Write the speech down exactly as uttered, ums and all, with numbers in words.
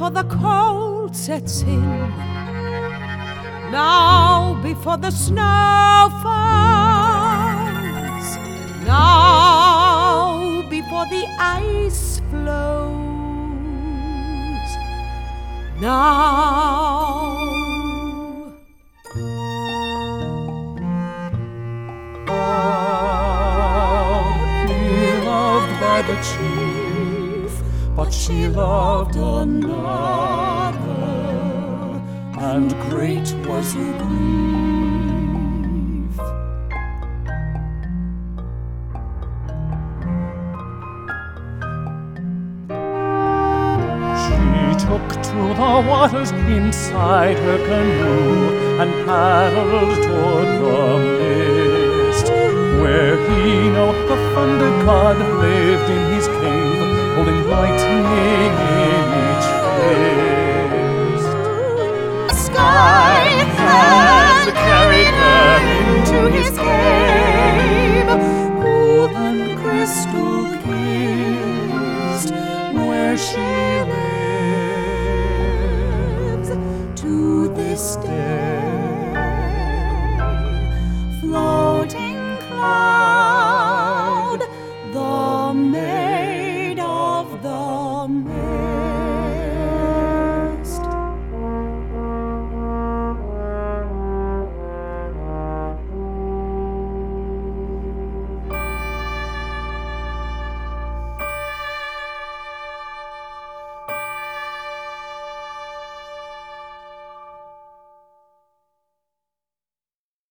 before the cold sets in, now before the snow falls, now before the ice flows, now. By the chief, but she loved another, and great was her grief. She took to the waters inside her canoe and paddled toward the mist, where Hino, the thunder god, lived in his cave, holding lightning in each fist.